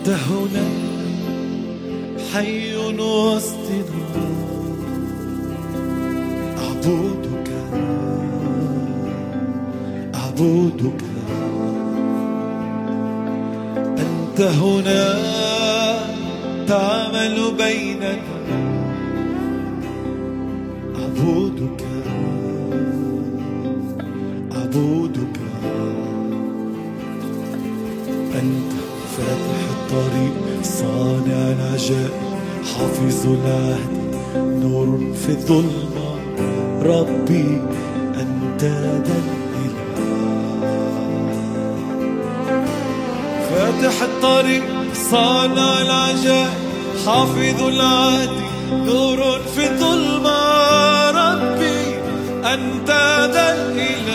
هنا حي وسطنا أعبدك أعبدك أنت هنا تعمل بيننا أعبدك أعبدك أنت فاتح الطريق صانع العجائب حافظ العهد نور في الظلمة ربي أنت دليل فاتح الطريق صانع العجائب حافظ العهد نور في الظلمة ربي أنت دليل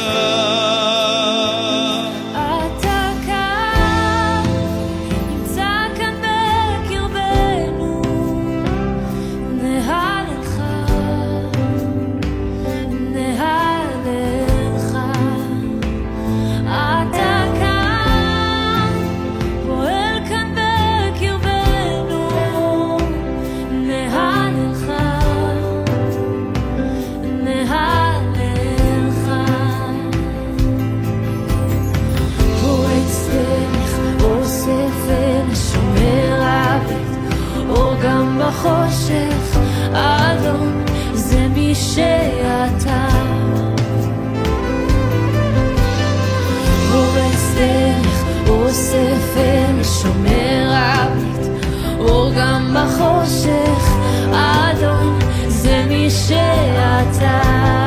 בחושך אדון זה מי שאתה פורץ דרך אוסף אל שומר הבית אור גם בחושך אדון זה מי שאתה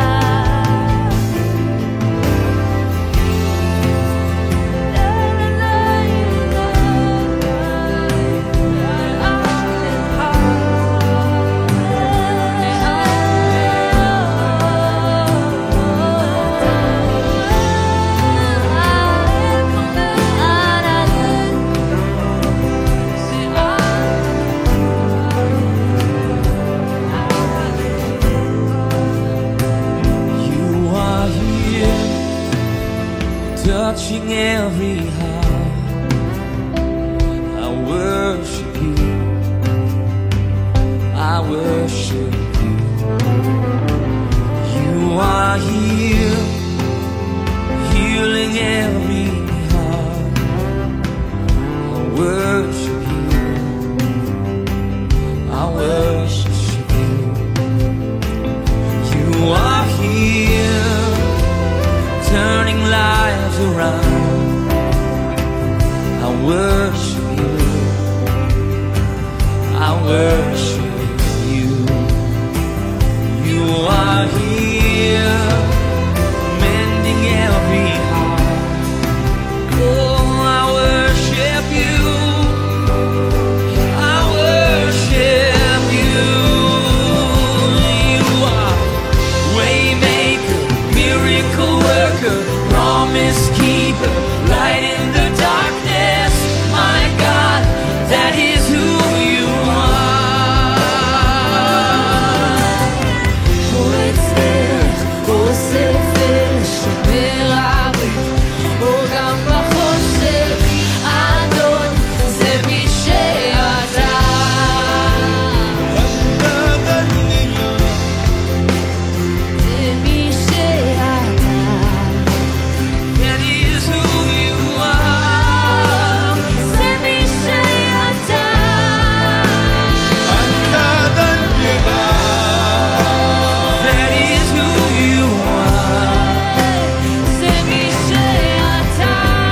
touching every heart. I worship you, I worship you. You are here, healing every heart. I worship you, I worship you. You are here, turning lives around. I worship you, I worship you. You are here, mending every heart. Oh, I worship you, I worship you. You are waymaker, miracle worker, promise keeper, light in the darkness. My God, that is who you are. פורץ דרך אוסף אל שומר הבית אור גם בחושך אדון זה מי שאתה זה מי שאתה That is who you are. זה מי שאתה That is who you are. זה מי שאתה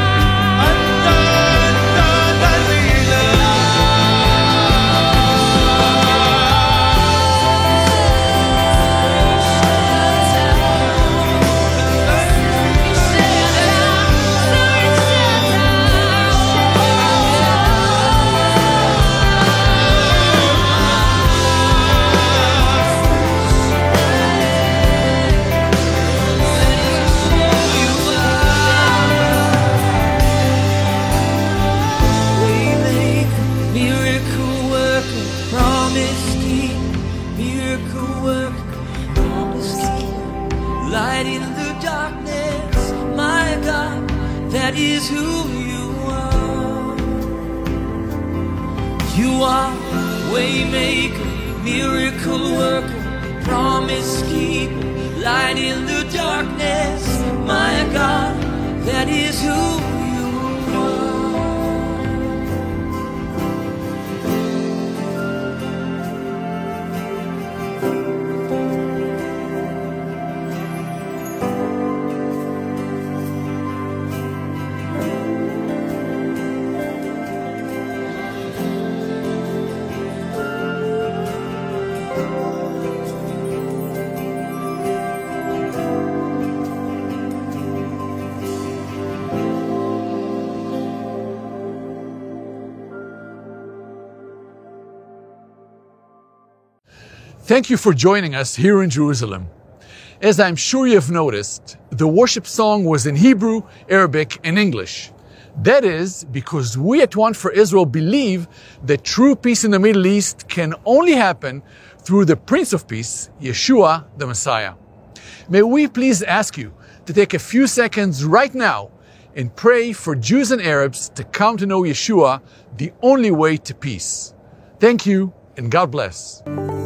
Waymaker, miracle worker, promise keeper, miracle worker, promise keeper, light in the darkness. My God, that is who you are. are waymaker, miracle worker, promise keeper, light in the darkness. My God, that is who you are. Thank you for joining us here in Jerusalem. As I'm sure you have noticed, the worship song was in Hebrew, Arabic, and English. That is because we at One for Israel believe that true peace in the Middle East can only happen through the Prince of Peace, Yeshua, the Messiah. May we please ask you to take a few seconds right now and pray for Jews and Arabs to come to know Yeshua, the only way to peace. Thank you, and God bless.